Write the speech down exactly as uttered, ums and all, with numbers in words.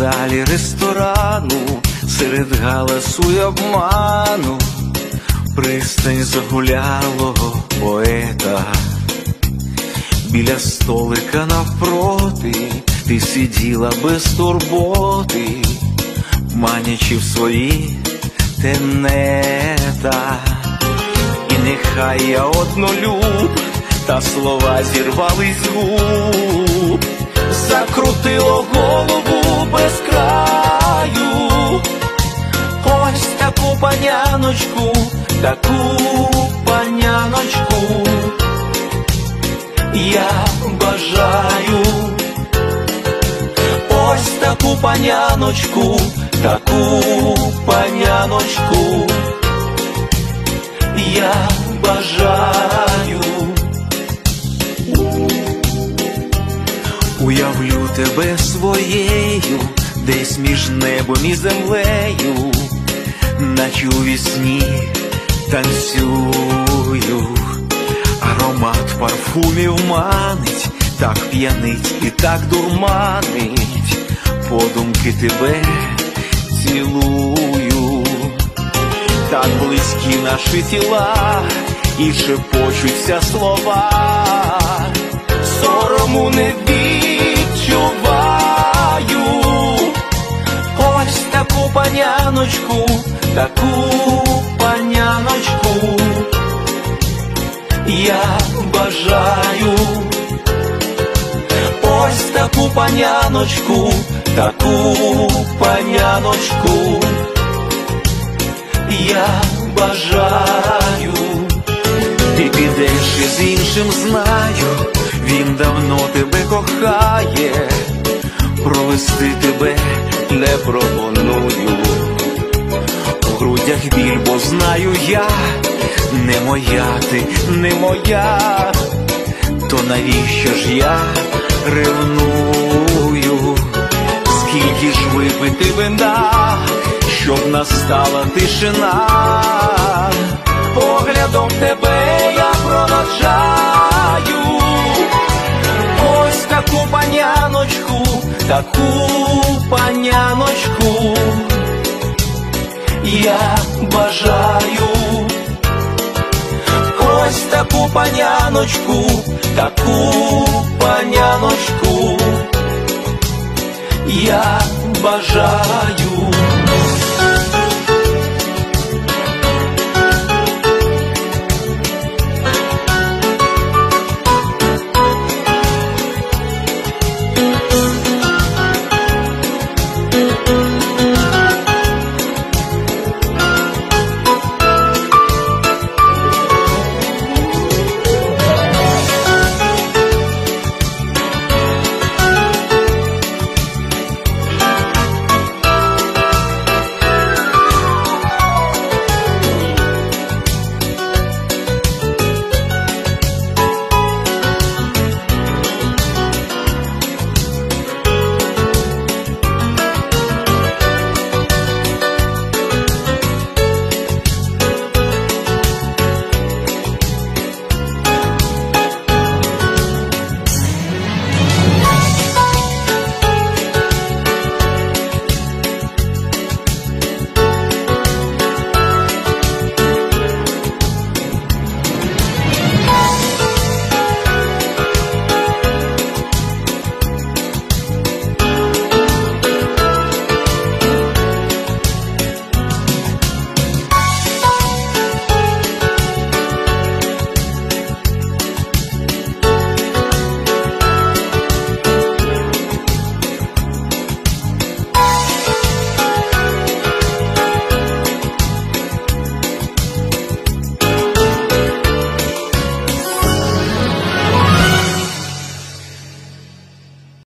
залі ресторану, серед галасу й обману, пристань загулялого поета. Біля столика навпроти ти сиділа без турботи, манячи в свої тенета. І нехай я однолюб, та слова зірвались з губ, закрутило голову без краю. Ось таку паняночку, таку паняночку я бажаю. Ось таку паняночку, таку паняночку я бажаю. Уявлю тебе своєю, десь між небом і землею, наче у вісні танцюю. Аромат парфумів манить, так п'янить і так дурманить, подумки тебе цілую. Так близькі наші тіла, і шепочуться слова, сорому не відчуваю. Ось таку паняночку, таку паняночку я бажаю. Ось таку паняночку, таку паняночку я бажаю. Ти підеш із іншим, знаю, він давно тебе кохає, провести тебе не пропоную. У грудях біль, бо знаю я, не моя ти, не моя, то навіщо ж я ревную? Скільки ж випити вина, щоб настала тишина, поглядом тебе я проводжаю. Ось таку паняночку, таку паняночку я бажаю. Ось таку паняночку, таку паняночку я бажаю.